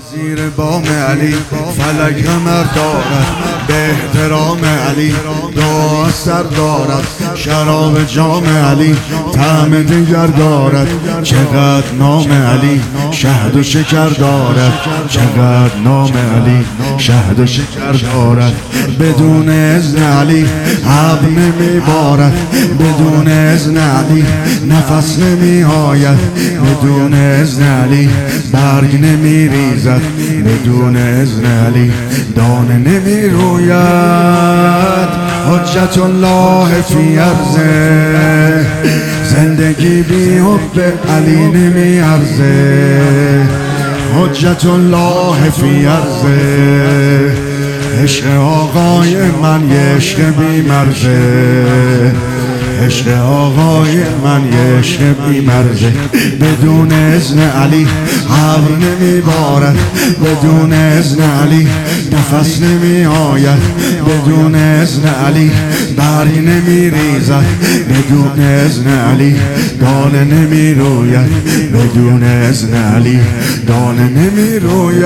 زیر بام علی فلک قمر دارد، به احترام علی دعا سر دارد. شراب جام علی طعم دیگر دارد، چقدر نام علی شهد و شکر دارد، چقدر نام علی شهد و شکر دارد. بدون اذن علی ابر نمی بارد، بدون اذن علی نفس نمی آید، بدون اذن علی برگ نمی ریزد، بدون اذن علی دانه نمی روید. حجت الله فی ارضه، زندگی بی حب علی نمی ارزه. حجت الله فی ارضه، عشق آقای من یه عشق بی مرزه، عشق آقای من یه عشق بی مرزه. بدون اذن علی ابر نمی بارد، بدون اذن علی نفس نمی آید، بدون اذن علی برگ نمی ریزد، بدون اذن علی دانه نمی روید، بدون اذن علی دانه نمی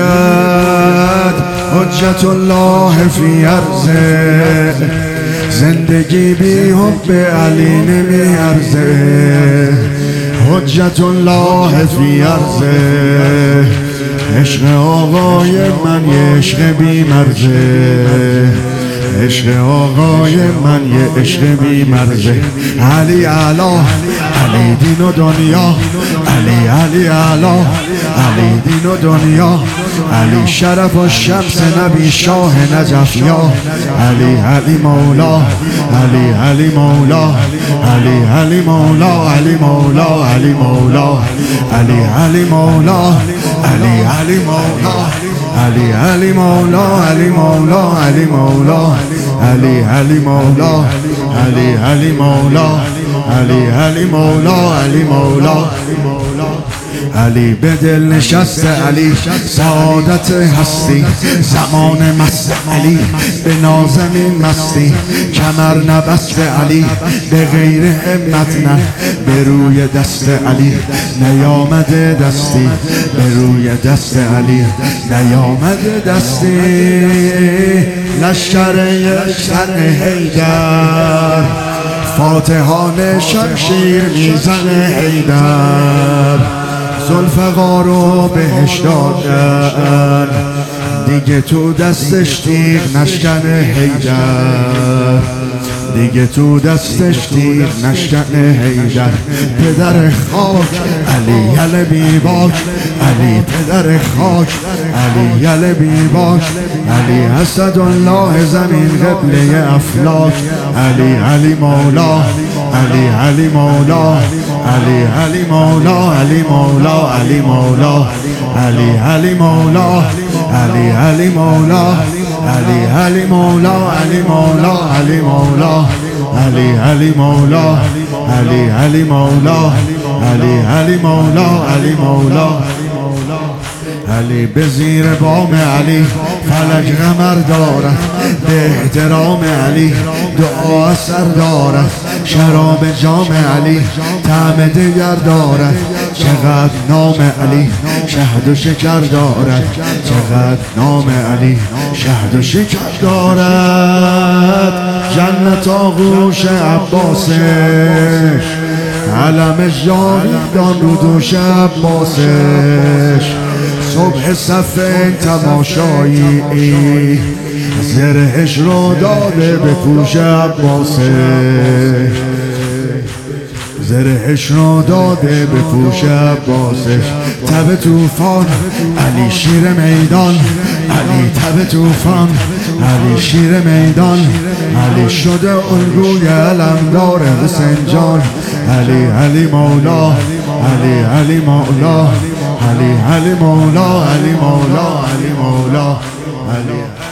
روید. حجت الله فی ارضه، زندگی بی حب علی نمی ارزه. حجت الله فی ارضه، عشق آقای من یه عشق بی مرزه، عشق آقای من یه عشق بی مرزه. علی اعلی، علی دین و دنیا، علی علی اعلی، علی دین و دنیا، علی شرف و شمس نبی شاه نجف یا علی علی مولا، علی علی مولا، علی علی مولا، علی مولا، علی مولا، علی علی مولا، علی علی مولا، علی علی مولا، علی مولا، علی مولا، علی علی مولا، علی علی مولا، علی علی مولا، علی مولا. علی به دل نشست علی سعادت هستی، زمان مست علی به نازمین مستی. کمر نبست علی به غیر همت نه، به روی دست علی نیامده دستی، به روی دست علی نیامده دستی. لشکر یکسر حیدر، فاتحان شمشیر میزن حیدر. ذوالفقارو بهش دادن، دیگه تو دستش تیغ نشکن حیدر، دیگه تو دستش تیغ نشکن حیدر. پدر خاک علی یل بی باک، علی پدر خاک علی یل بی باک. علی اسد الله زمین قبله افلاک، علی علی مولا، علی علی مولا، علی علی مولا، علی مولا، علی مولا، علی علی مولا، علی علی مولا، علی علی مولا، علی مولا، علی مولا، علی علی مولا، علی علی مولا، علی علی مولا، علی مولا. علی به زیر بام علی فلک قمر دارد، به احترام علی دعا سر دارد. شراب جام علی طعم دیگر دارد، چقدر نام علی شهد و شکر دارد، چقدر نام علی شهد و شکر دارد. جنت آغوش عباسش، علمش جاویدان رو دوش عباسش. صبح صف تماشایی زرهش رو داده به پوش عباسش، زرهش رو داده به پوش عباسش. تب توفان علی شیر میدان، علی تب توفان علی شیر میدان. علی شده الگوی علمدار حسین جان، علی علی مولا، علی علی مولا، علی علی مولا، علی مولا، علی مولا، علی